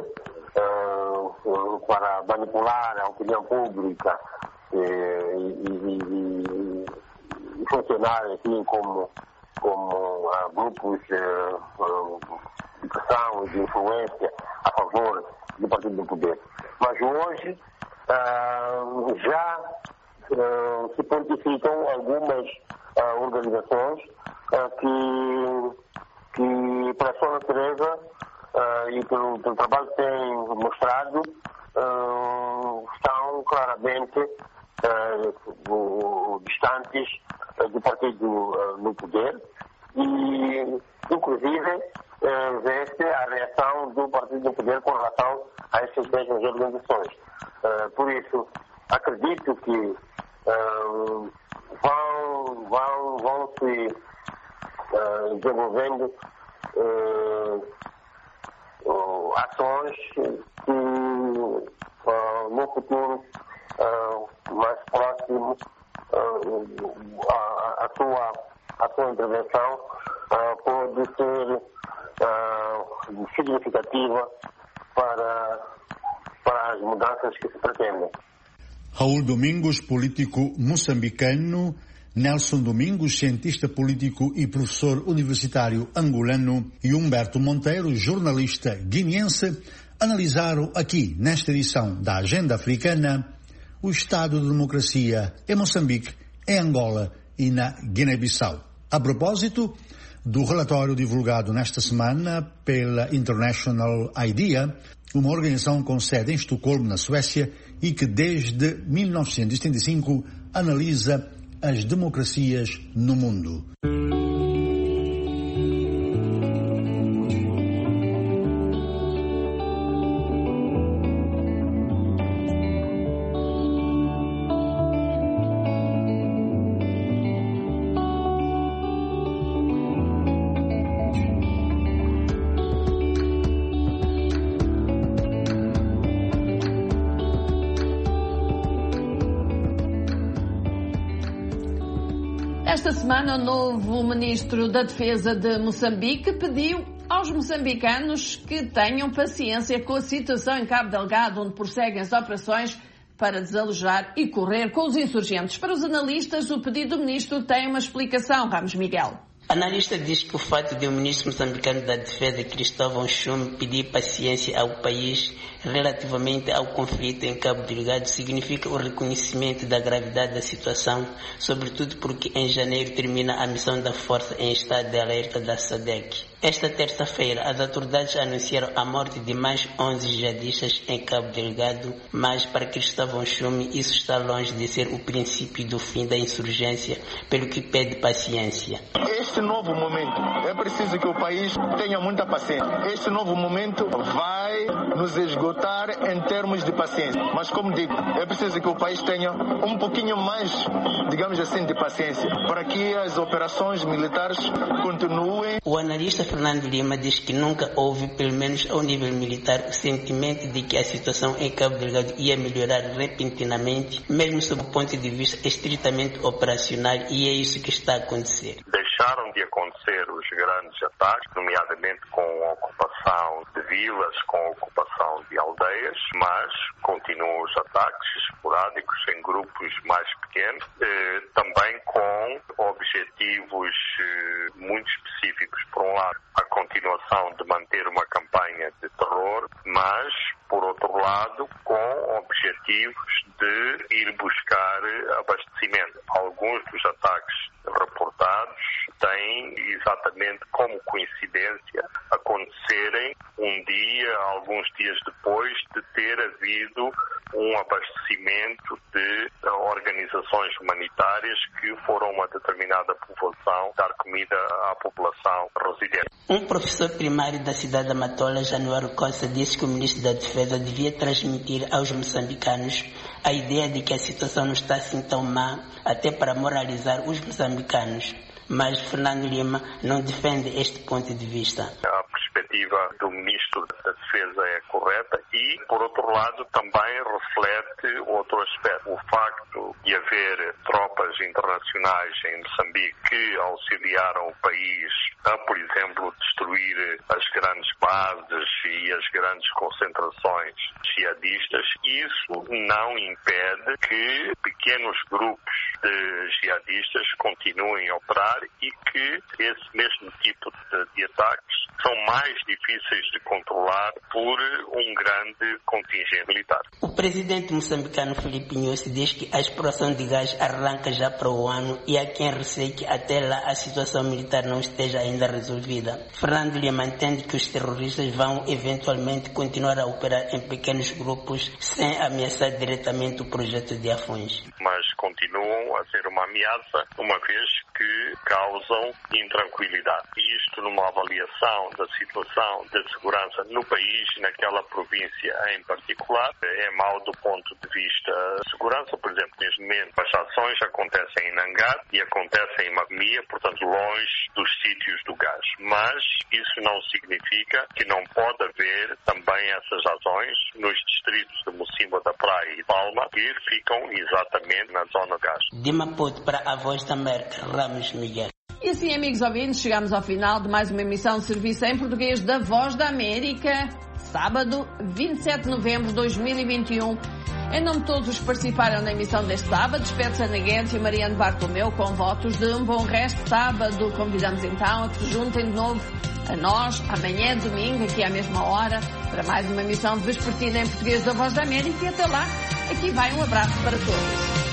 uh, para manipular a opinião pública e, e, e, e funcionar assim como, como uh, grupos uh, de pressão e de influência a favor do partido do poder. Mas hoje uh, já uh, se pontificam algumas uh, organizações uh, que, que, pela sua natureza uh, e pelo, pelo trabalho que têm mostrado, uh, estão claramente uh, distantes uh, do partido uh, no poder e, inclusive, Uh, vê-se a reação do partido do poder com relação a essas mesmas organizações. Uh, por isso, acredito que uh, vão, vão, vão se uh, desenvolvendo uh, uh, ações que uh, no futuro uh, mais próximo uh, a, a, sua, a sua intervenção uh, pode ser Uh, significativa para, para as mudanças que se pretendem. Raul Domingos, político moçambicano, Nelson Domingos, cientista político e professor universitário angolano, e Humberto Monteiro, jornalista guineense, analisaram aqui, nesta edição da Agenda Africana, o estado de democracia em Moçambique, em Angola e na Guiné-Bissau. A propósito do relatório divulgado nesta semana pela International IDEA, uma organização com sede em Estocolmo, na Suécia, e que desde mil novecentos e setenta e cinco analisa as democracias no mundo. Esta semana, o novo ministro da Defesa de Moçambique pediu aos moçambicanos que tenham paciência com a situação em Cabo Delgado, onde prosseguem as operações para desalojar e correr com os insurgentes. Para os analistas, o pedido do ministro tem uma explicação. Ramos Miguel. O analista diz que o fato de o ministro moçambicano da Defesa, Cristóvão Chume, pedir paciência ao país relativamente ao conflito em Cabo Delgado significa o reconhecimento da gravidade da situação, sobretudo porque em janeiro termina a missão da força em estado de alerta da SADC. Esta terça-feira, as autoridades anunciaram a morte de mais onze jihadistas em Cabo Delgado, mas para Cristóvão Chume isso está longe de ser o princípio do fim da insurgência, pelo que pede paciência. Este novo momento, é preciso que o país tenha muita paciência. Este novo momento vai nos esgotar em termos de paciência. Mas, como digo, é preciso que o país tenha um pouquinho mais, digamos assim, de paciência, para que as operações militares continuem. O analista Fernando Lima diz que nunca houve, pelo menos ao nível militar, o sentimento de que a situação em Cabo Delgado ia melhorar repentinamente, mesmo sob o ponto de vista estritamente operacional, e é isso que está a acontecer. Deixaram de acontecer os grandes ataques, nomeadamente com a ocupação de vilas, com a ocupação de aldeias, mas continuam os ataques esporádicos em grupos mais pequenos, eh, também com objetivos eh, muito específicos. Por um lado, a continuação de manter uma campanha de terror, mas, por outro lado, com objetivos de ir buscar abastecimento. Alguns dos ataques reportados têm exatamente como coincidência acontecerem um dia, alguns dias depois de ter havido um abastecimento de organizações humanitárias que foram a uma determinada população dar comida à população residente. Um professor primário da cidade da Matola, Januário Costa, disse que o ministro da Defesa devia transmitir aos moçambicanos a ideia de que a situação não está assim tão má, até para moralizar os moçambicanos. Mas Fernando Lima não defende este ponto de vista. A perspectiva do ministro da Defesa é correta e, por outro lado, também reflete outro aspecto. O facto de haver tropas internacionais em Moçambique que auxiliaram o país a, por exemplo, destruir as grandes bases e as grandes concentrações jihadistas, isso não impede que pequenos grupos de jihadistas continuem a operar e que esse mesmo tipo de, de ataques são mais difíceis de controlar por um grande contingente militar. O presidente moçambicano Filipe Nyusi diz que a exploração de gás arranca já para o ano e há quem receie que até lá a situação militar não esteja ainda resolvida. Fernando Lima entende que os terroristas vão eventualmente continuar a operar em pequenos grupos sem ameaçar diretamente o projeto de Afões. Mas continuam a ser uma ameaça, uma vez que causam intranquilidade. E isto numa avaliação da situação de segurança no país, naquela província em particular, é mau do ponto de vista de segurança. Por exemplo, neste momento as ações acontecem em Nangar e acontecem em Magmia, portanto longe dos sítios do gás. Mas isso não significa que não pode haver também essas ações nos distritos de Mocimboa da Praia e Palma, que ficam exatamente na zona gás. De Maputo para a Voz da América, Ramos Miguel. E assim, amigos ouvintes, chegamos ao final de mais uma emissão de serviço em português da Voz da América. sábado, vinte e sete de novembro de dois mil e vinte e um. Em nome de todos os que participaram na emissão deste sábado, despede-se Ana Guedes e Mariano Bartolomeu com votos de um bom resto de sábado. Convidamos então a que se juntem de novo a nós, amanhã, domingo, aqui à mesma hora, para mais uma emissão vespertina em português da Voz da América. E até lá, aqui vai um abraço para todos.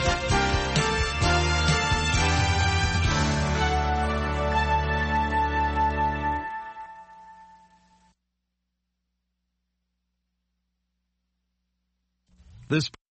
This